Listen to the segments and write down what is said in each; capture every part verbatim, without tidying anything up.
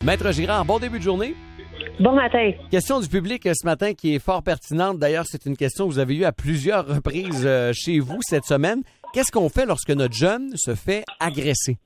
Maître Girard, bon début de journée. Bon matin. Question du public ce matin qui est fort pertinente. D'ailleurs, c'est une question que vous avez eue à plusieurs reprises chez vous cette semaine. Qu'est-ce qu'on fait lorsque notre jeune se fait agresser?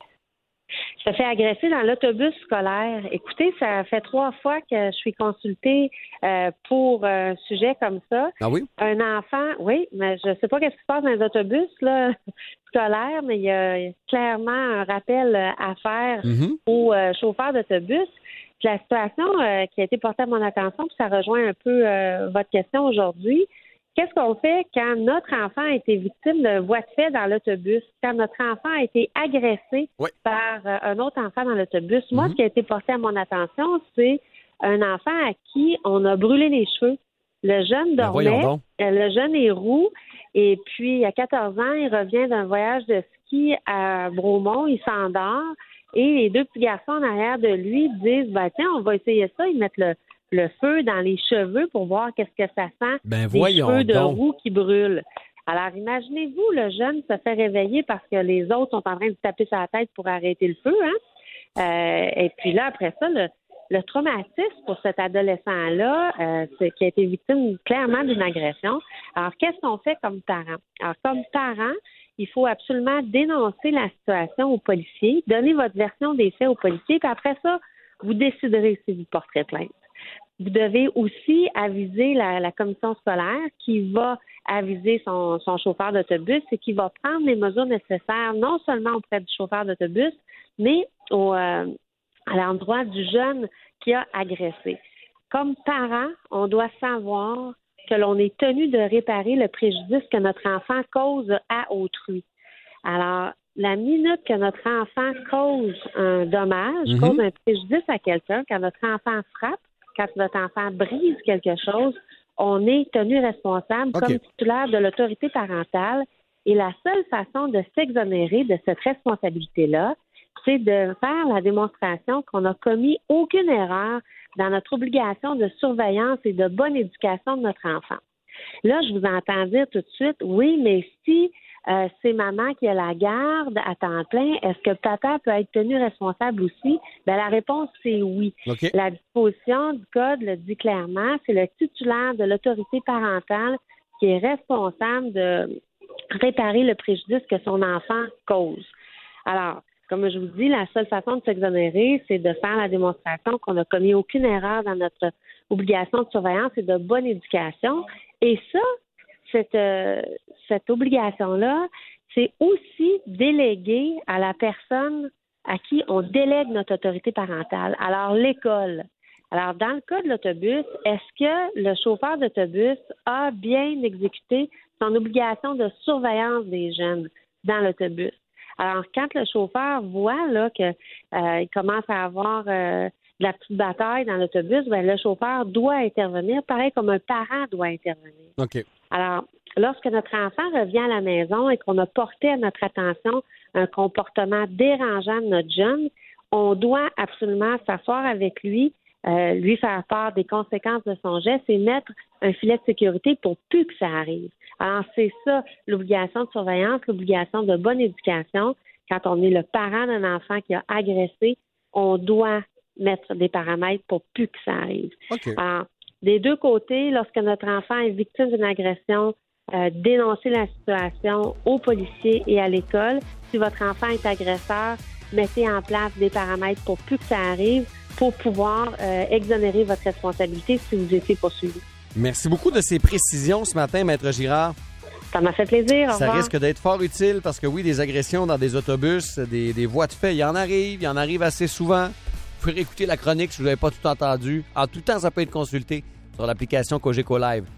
Se fait agresser dans l'autobus scolaire. Écoutez, ça fait trois fois que je suis consultée euh, pour un sujet comme ça. Ah oui? Un enfant, oui, mais je ne sais pas ce qui se passe dans les autobus là, scolaires, mais il y a clairement un rappel à faire mm-hmm. aux euh, chauffeurs d'autobus. La situation euh, qui a été portée à mon attention, puis ça rejoint un peu euh, votre question aujourd'hui. Qu'est-ce qu'on fait quand notre enfant a été victime d'un voie de fait dans l'autobus, quand notre enfant a été agressé oui. par euh, un autre enfant dans l'autobus? Mm-hmm. Moi, ce qui a été porté à mon attention, c'est un enfant à qui on a brûlé les cheveux. Le jeune dormait, euh, le jeune est roux, et puis, il y a quatorze ans, il revient d'un voyage de ski à Bromont, il s'endort, et les deux petits garçons en arrière de lui disent, ben, tiens, on va essayer ça, ils mettent le le feu dans les cheveux pour voir qu'est-ce que ça sent, ben, des cheveux de donc. roux qui brûlent. Alors, imaginez-vous, le jeune se fait réveiller parce que les autres sont en train de taper sur la tête pour arrêter le feu, hein? Euh, et puis là, après ça, le, le traumatisme pour cet adolescent-là, euh, c'est, qui a été victime clairement d'une agression. Alors, qu'est-ce qu'on fait comme parents? Alors, comme parents, il faut absolument dénoncer la situation aux policiers, donner votre version des faits aux policiers, puis après ça, vous déciderez si vous porterez plainte. Vous devez aussi aviser la, la commission scolaire qui va aviser son, son chauffeur d'autobus et qui va prendre les mesures nécessaires non seulement auprès du chauffeur d'autobus, mais au, euh, à l'endroit du jeune qui a agressé. Comme parents, on doit savoir que l'on est tenu de réparer le préjudice que notre enfant cause à autrui. Alors, la minute que notre enfant cause un dommage, mm-hmm. cause un préjudice à quelqu'un, quand notre enfant frappe, quand notre enfant brise quelque chose, on est tenu responsable okay. comme titulaire de l'autorité parentale. Et la seule façon de s'exonérer de cette responsabilité-là, c'est de faire la démonstration qu'on n'a commis aucune erreur dans notre obligation de surveillance et de bonne éducation de notre enfant. Là, je vous entends dire tout de suite, oui, mais si euh, c'est maman qui a la garde à temps plein, est-ce que papa peut être tenu responsable aussi? Bien, la réponse, c'est oui. Okay. La disposition du Code le dit clairement, c'est le titulaire de l'autorité parentale qui est responsable de réparer le préjudice que son enfant cause. Alors, comme je vous dis, la seule façon de s'exonérer, c'est de faire la démonstration qu'on n'a commis aucune erreur dans notre obligation de surveillance et de bonne éducation. Et ça, cette, euh, cette obligation-là, c'est aussi délégué à la personne à qui on délègue notre autorité parentale. Alors, l'école. Alors, dans le cas de l'autobus, est-ce que le chauffeur d'autobus a bien exécuté son obligation de surveillance des jeunes dans l'autobus? Alors, quand le chauffeur voit là qu'il euh, commence à avoir euh, de la petite bataille dans l'autobus, bien, le chauffeur doit intervenir, pareil comme un parent doit intervenir. OK. Alors, lorsque notre enfant revient à la maison et qu'on a porté à notre attention un comportement dérangeant de notre jeune, on doit absolument s'asseoir avec lui, euh, lui faire part des conséquences de son geste et mettre un filet de sécurité pour plus que ça arrive. Alors, c'est ça, l'obligation de surveillance, l'obligation de bonne éducation. Quand on est le parent d'un enfant qui a agressé, on doit mettre des paramètres pour plus que ça arrive. Okay. Alors, des deux côtés, lorsque notre enfant est victime d'une agression, euh, dénoncer la situation aux policiers et à l'école. Si votre enfant est agresseur, mettez en place des paramètres pour plus que ça arrive, pour pouvoir euh, exonérer votre responsabilité si vous étiez poursuivi. Merci beaucoup de ces précisions ce matin, Maître Girard. Ça m'a fait plaisir. Au Ça revoir. risque d'être fort utile parce que oui, des agressions dans des autobus, des, des voies de fait, il y en arrive, il y en arrive assez souvent. Vous pouvez réécouter la chronique si vous n'avez pas tout entendu. En tout temps, ça peut être consulté sur l'application Cogeco Live.